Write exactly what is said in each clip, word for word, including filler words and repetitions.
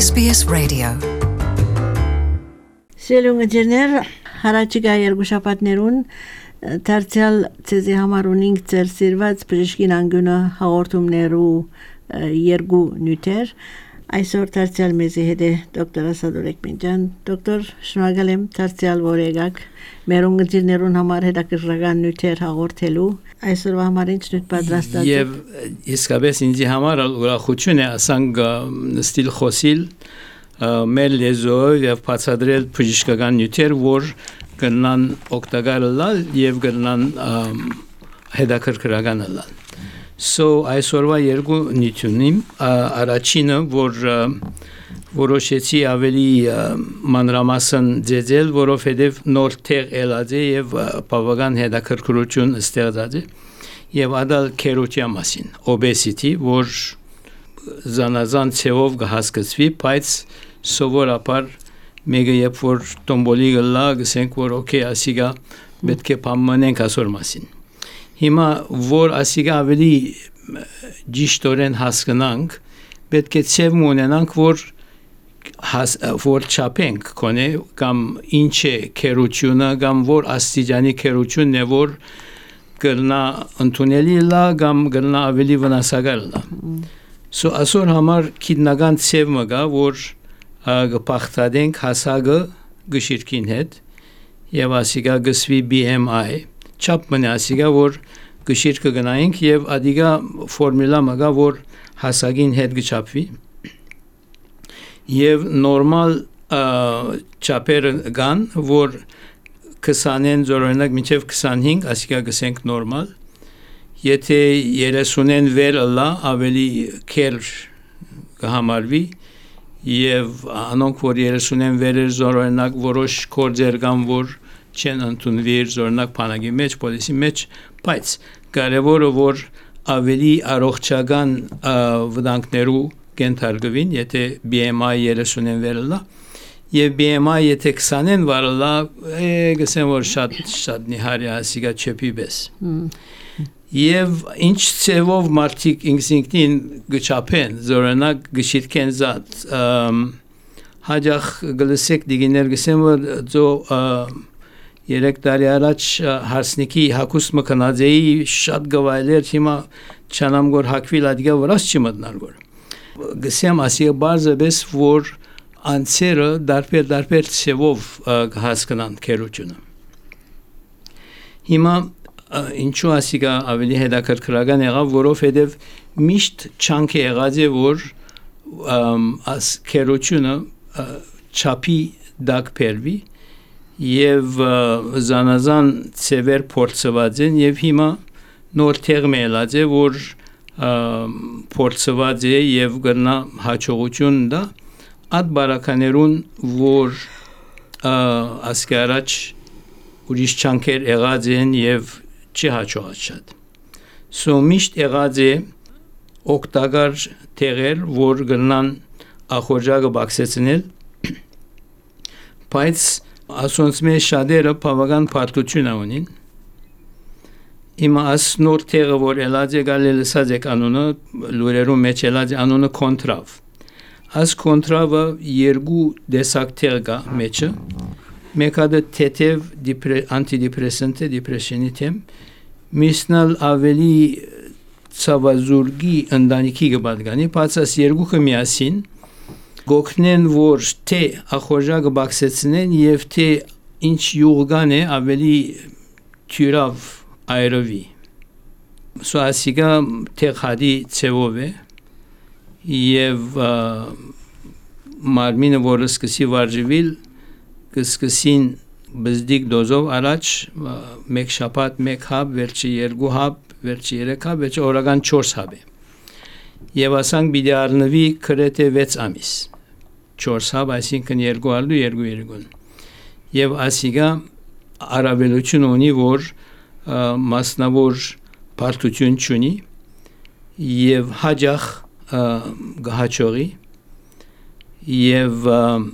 S B S Radio. Սելունգջերներ հարաճիգա երկու շաբաթներուն դարձյալ ցեզի համար ունինք ծեր սիրված բժշկին անգունը հաղորդումներու երկու նյութեր այսօր դարձյալ մեզի հետ է դոկտոր Ասադուր Էկմենջան դոկտոր շնորհակալ եմ դարձյալ որ եկաք մեր ունգջերներուն համար հետաքրքրական նյութեր հաղորդելու այսօրվա համար ինչ նյութ պատրաստած եւ իսկապես ինձ համար ուրախություն է ասանք ստիլ խոսիլ մեր լեզվով եւ բացատրել բժշկական նյութեր որ կնան օգտակար լալ եւ կնան հետաքրքրական լալ So այսօրվա երկու նյութունիմ առաջինը որ որոշեցի ավելի մանրամասն ձեզել որովհետև նոր տեղ ելած է եւ բավական հետաքրքրություն ստեղծած է եւ ադալ քերոթիա մասին obesity որ զանազան ցեվով կհասկացվի բայց սովորաբար մեկը երբ որ տոմբոլի գլա գսենք որ օքեյ ասիգա պետք է պամանենք ասոր մասին Հիմա որ ասիգա ավելի ճիշտորեն հասկանանք պետք է ցև ունենանք որ որ չափենք կոնե կամ ինչ է քերությունը կամ որ աստիճանի քերությունն է որ կլնա ընդունելի լա կամ կլնա ավելի վնասակար լա So ասոր համար քիդնական ցև մգա որ կփախտadենք հասակը գշիրքին հետ եւ ասիգա գսվի B M I չափ մնա ասիգա որ գշիրքը գնայինք եւ ադիգա ֆորմուլա մգա որ հասակին հետ գչափվի եւ նորմալ չափերը կան որ քսանեն զորօրինակ մինչեւ քսանհինգ ասիգա գսենք նորմալ եթե երեսունեն վեր լա ավելի քեր կհամարվի եւ անոնք որ երեսունեն վեր զորօրինակ որոշ կորձեր կան որ չեն ընդունվի զորնակ բանակի մեջ, պոլիսի մեջ, բայց կարևորը որ ավելի առողջական վտանգներու կենթարկվին, եթե B M I երեսունեն վերելա, եւ B M I եթե քսանեն վարելա, գսեմ որ շատ շատ նիհարի ասիգա չեպի բես։ Եվ ինչ ցևով մարդիկ ինքնին գչափեն, զորնակ գշիրքեն զատ, հաջախ գլսեք դիգիներ գսեմ որ ձո Երեք տարի առաջ հարսնիկի հակուս մկնաձեի շատ գվայլեր հիմա չանամ գոր հակվիլ ադիգա վրաս չմտնար գոր գսեմ ասիգա բարձը բես որ անցերը դարբեր դարբեր ցևով հասկանան քերությունը հիմա ինչու ասիգա ավելի հետաքրքրական եղավ որովհետև միշտ չանք եղած է որ աս քերությունը չափի դակ փերվի Եվ զանազան ցևեր փորձված են եւ հիմա նոր տեղ մելած է որ փորձված է եւ գնա հաջողություն դա այդ բարականերուն որ ասկարաչ ուրիշ չանքեր եղած են եւ չի հաջողած շատ So միշտ եղած է օգտակար տեղեր որ գնան ախորժակը բացեցնել բայց ասոնց մեջ շատերը բավական բարդություն ունին Հիմա աս նոր տեղը որ ելած է գալել ասած է կանոնը լուրերու մեջ ելած է անոնը կոնտրավ Աս կոնտրավը երկու դեսակ տեղ կա մեջը մեկը թեթև անտիդեպրեսանտ է դեպրեսիոնի թեմ միսնալ ավելի ցավազուրգի ընտանիքի կպատկանի բայց աս երկուքը միասին Գոքնեն որ թե ախորժակը բացեցնեն եւ թե ինչ յուղգան է ավելի թյուրավ այրովի Սո ասիգա թեխադի ցևով է եւ մարմինը որ սկսի վարժվել կսկսին բզդիկ դոզով առաջ մեկ շաբաթ մեկ հապ վերջի երկու հապ վերջի երեք հապ վերջի օրական չորս հապ է Եվ ասանք պիտի առնվի գրեթե վեց ամիս չորս հապ այսինքն երկու առլու երկու երկուն Եվ ասիգա առավելություն ունի որ մասնավոր բարդություն չունի եւ հաջախ գահաճողի եւ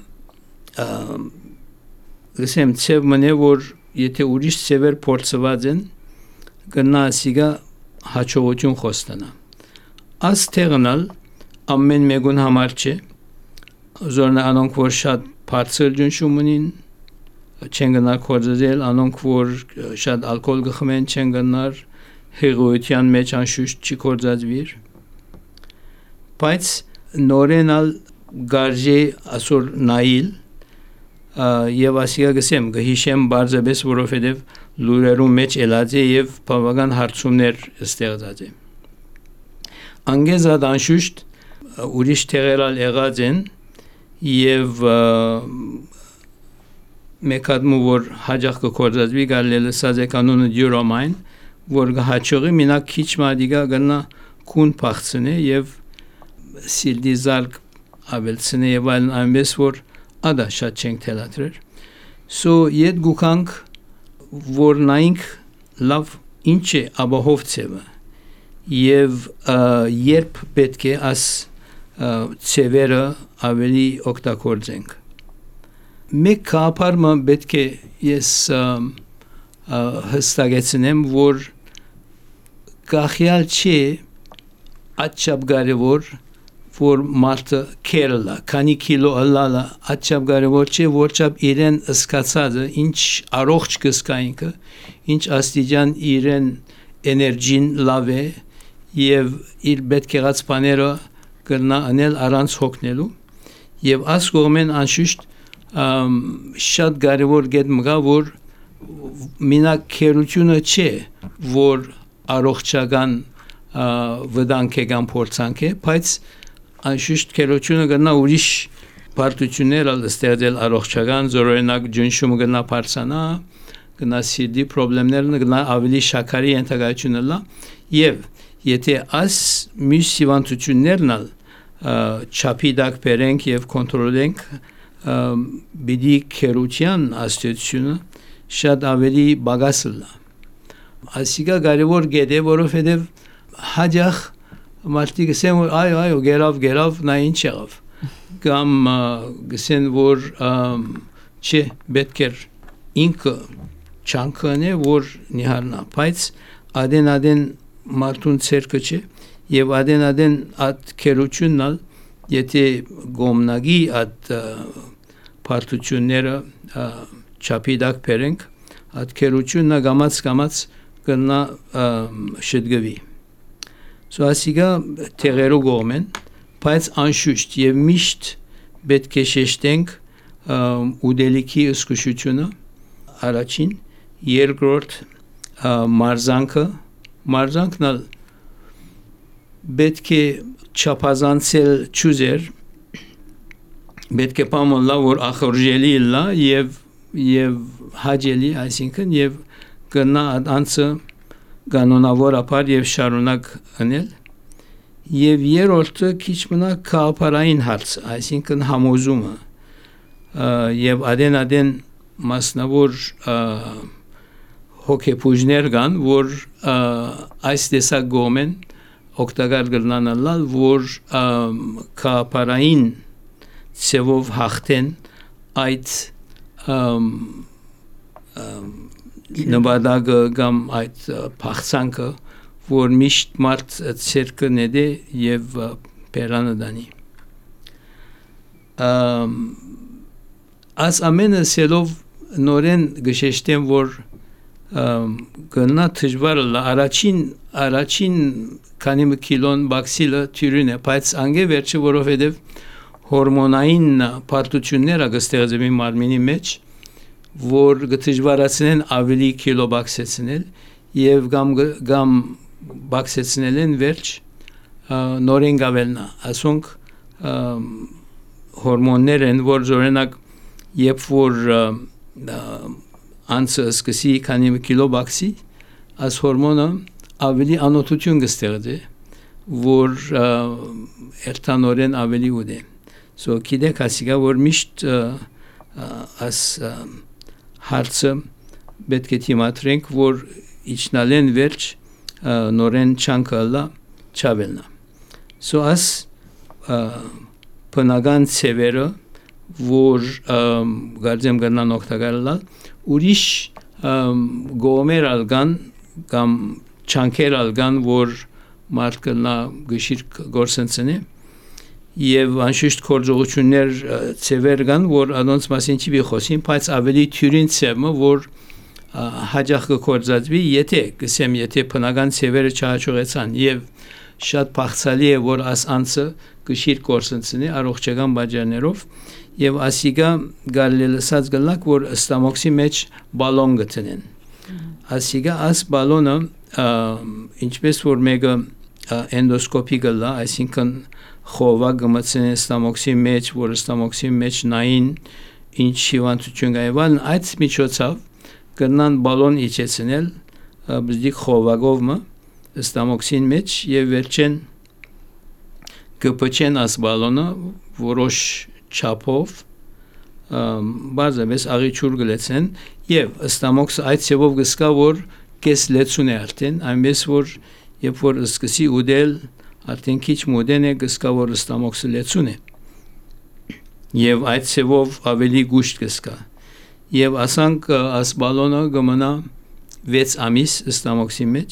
գսեմ ցև մնե որ եթե ուրիշ ցևեր փորձված են գնա ասիգա հաջողություն խոստանա Աս թեղնալ ամեն մեկուն համար չէ, զորն անոնք որ շատ բարձր ջնշում ունին չեն գնար կորձել, անոնք որ շատ ալկոհոլ գխմեն չեն գնար հեղոյության մեջ անշուշտ չի կորձածվիր բայց նորենալ գարժե ասոր նայիլ եւ ասիգա գսեմ գհիշեմ բարձաբես որովհետեւ լուրերում մեջ ելած է եւ բավական հարցումներ ստեղծած է անգեզად անշուշտ ուրիշ տեղերալ եղած են եւ մեկադմու որ հաջող կորձածվի գալել սազե կանոնը դյուրոմայն որ հաճողի մինակ քիչ մադիգա գնա քուն փախցնե եւ սիլդի զարգ ավելցնե եւ այլն այնպես որ ադա շատ չենք թելադրեր սո իդ գուքանք որ նայինք լավ ինչ է աբահով ցևը եւ երբ պետք է աս ցևերը ավելի օգտագործենք մեկ կապարմը պետք է ես հստակեցնեմ որ գախյալ չի աչապ կարևոր որ մարդը քերլա քանի կիլո ըլլալա աչապ կարևոր չի որ չափ իրեն սկացածը ինչ առողջ կսկայինքը ինչ աստիճան իրեն էներգին լավ է եւ իր պետք եղած բաները կրնա անել առանց հոգնելու եւ աս կողմեն անշուշտ շատ կարևոր գետ մգա որ մինակ քերությունը չէ որ առողջական վտանգ է կամ փորձանք է բայց անշուշտ քերությունը գնա ուրիշ բարդություններ ստեղծել առողջական զորօրինակ ջնշումը գնա բարձանա գնա սիրտի խնդիրներ գնա ավելի շաքարի ենթակայությունը լա եւ եթե աս մյուս հիվանդություններն չափի դակ բերենք եւ կոնտրոլենք բիդի քերության աստիճանը շատ ավելի բագասլա ասիգա կարևոր գեդե որովհետեւ հաջող մարդիկ ասեն որ այ այ գերավ գերավ նա ինչ եղավ կամ գսեն որ չէ պետք է ինքը չանքնե որ նիհարնա բայց ադեն ադեն մարդուն ցերկը չէ եւ ադեն ադեն at քերություննալ եթե գոմնագի at պարտությունները չափի դակ բերենք at քերություննա գամած գամած կնա շդգվի սո ասիգա տեղերու գոմեն բայց անշուշտ եւ միշտ պետք է շեշտենք ուդելիքի ըսկուշությունը առաջին երկրորդ մարզանքը մարզանքն պետք է չափազանցել ճուզեր պետք է պամոլա որ ախորժելի լա եւ եւ հաջելի այսինքն եւ կնա անցը կանոնավորապար եւ շարունակ անել եւ երրորդը քիչ մնա կապարային հարց այսինքն համոզումը եւ ադեն ադեն մասնավոր հոգեբուժներ կան որ այս տեսակ գոմեն օգտակար կլինանալ որ կապարային ցևով հաղթեն այդ նպատակը կամ այդ փախցանքը որ միշտ մարդ ցերկը նեդե եւ պերանը դանի աս ամենը սելով նորեն գշեշտեմ որ գնա դժվար լա առաջին առաջին քանի կիլոն բաքսիլը թյուրին է բայց անգե վերջը որովհետեւ հորմոնային պարտությունները կստեղծվի մարմինի մեջ որ դժվարացնեն ավելի կիլո բաքսեցնել եւ կամ կամ բաքսեցնելեն վերջ նորեն գավելնա ասոնք հորմոններ են որ օրինակ երբ որ անցը սկսի քանի կիլո բաքսի աս հորմոնը ավելի անօթություն կստեղծի որ երթանորեն ավելի ուդե սո գիտեք ասիգա որ միշտ աս հարցը պետք է թիմատրենք որ իջնալեն վերջ նորեն չանկալա չավելնա սո աս բնական ցևերը որ գարձեմ գնան օգտակարալ ուրիշ գոմեր ալգան կամ չանկեր ալգան որ մարդ կնա գշիր գործընծնի եւ անշուշտ կորձողություններ ծևեր կան, որ անոնց մասին չի խոսին, բայց ավելի թյուրին ծևը, որ հաջող կկործածվի, եթե գսեմ, եթե բնական ծևերը չհաջողեցան եւ շատ փախցալի է, որ աս անցը գշիր կորսնցնի առողջական բաժաներով եւ ասիգա գալելսած գլակ, որ ստամոքսի մեջ բալոն գտնեն։ Ասիգա աս բալոնը ինչպես որ մեկը էնդոսկոպի գլա, այսինքն խովա գմցնեն ստամոքսի մեջ, որ ստամոքսի մեջ նային ինչ հիվանդություն կայվան, այդ միջոցով կնան բալոն իջեցնել բզդիկ խովագովը ստամոքսին մեջ եւ վերջեն կպչեն աս բալոնը որոշ չափով բազապես աղիչուր գլեցեն եւ ստամոքսը այդ ծավով գսկա որ կես լեցուն է արդեն այնպես որ երբ որ սկսի ուդել արդեն քիչ մոդեն է գսկա որ ստամոքսը լեցուն է եւ այդ ծավով ավելի գուշտ գսկա եւ ասանք աս բալոնը գմնա վեց ամիս ստամոքսի մեջ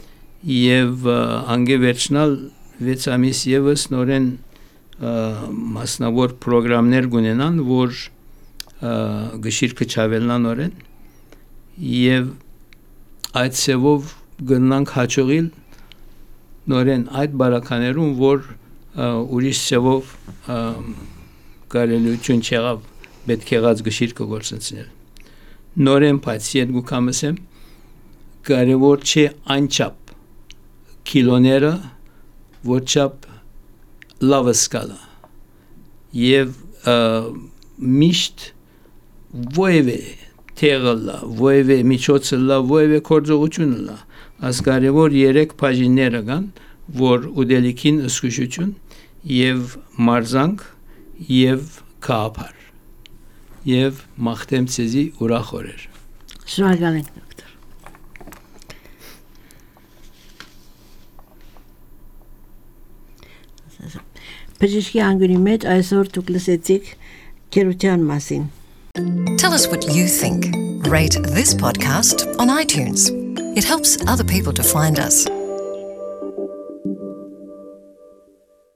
եւ անգե վերջնալ վեց ամիս եւս նորեն մասնավոր պրոգրամներ գունենան որ գշիր կչավելնան նորեն եւ այդ ծավով գնանք հաջողիլ նորեն այդ բարականերում որ ուրիշ ծավով կարելություն չեղավ պետք եղած գշիր կգործնցնել նորեն բայց երկու կամս եմ կարևոր չէ անչափ կիլոները ոչափ լավը սկալա եւ միշտ ոևե թեղլա ոևե միջոցլա ոևե կորձողությունլա աս կարևոր երեք բաժինները կան որ ուդելիքին ըսկուշություն եւ մարզանք եւ կապար եւ մախտեմ ցեզի ուրախ օրեր շնորհակալ ենք դոկտոր Բժշկի անգյունի մեջ այսօր դուք լսեցիք քերության մասին Tell us what you think. Rate this podcast on iTunes. It helps other people to find us.